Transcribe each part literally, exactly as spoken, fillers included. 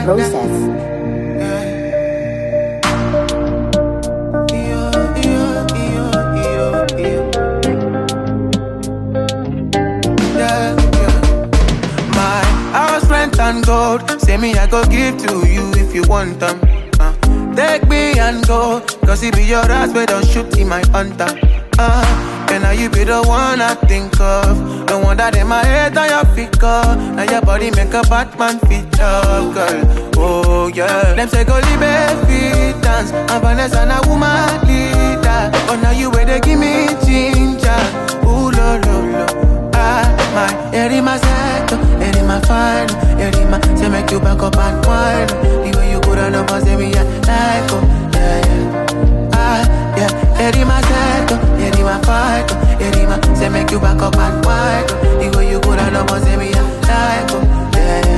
process. And gold, say me I go give to you if you want them. Uh, take me and go, cause it be your ass where don't shoot in my hunter. Uh, and now you be the one I think of, the one that in my head on your figure. Now your body make a Batman feature, girl. Oh yeah. Them say go libe fit dance, and Vanessa na woman leader. But now you where they give me ginger. Ooh lo lo lo. Ah, my, eri my sector, eri my fine, eri my, say make you back up and wine. The way you go down up and say me, I like, oh, yeah, yeah. Ah, yeah, eri my sector, eri my fine, eri my, say make you back up and wine. The way you go down up and say me, I like, oh, yeah,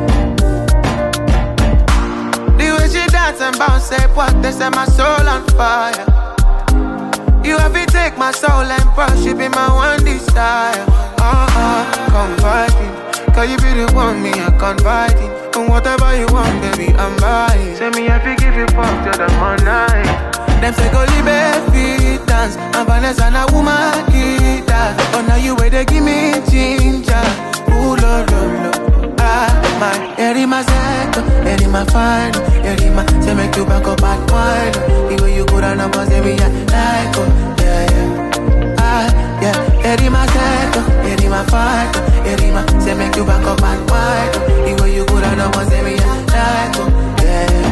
yeah. The way she dance and bounce, say what, they set my soul on fire. You have to take my soul and brush, you be my one desire. Uh-uh, confiding, cause you be the one me I confiding. And whatever you want, baby, I'm buying. Say me I fi give you fuck till the morning. Them say go libe fit dance, and Vanessa na woman guitar. But now you where they give me ginger. Ooh lo lo lo. Ah my, eri my sector, eri my fine, eri my, say make you back up and wine. The way you go down and say me I like, oh yeah yeah. Ah yeah, eri my sector, eri my fine, eri my, say make you back up and wine. The way you go down and say me I like, oh yeah.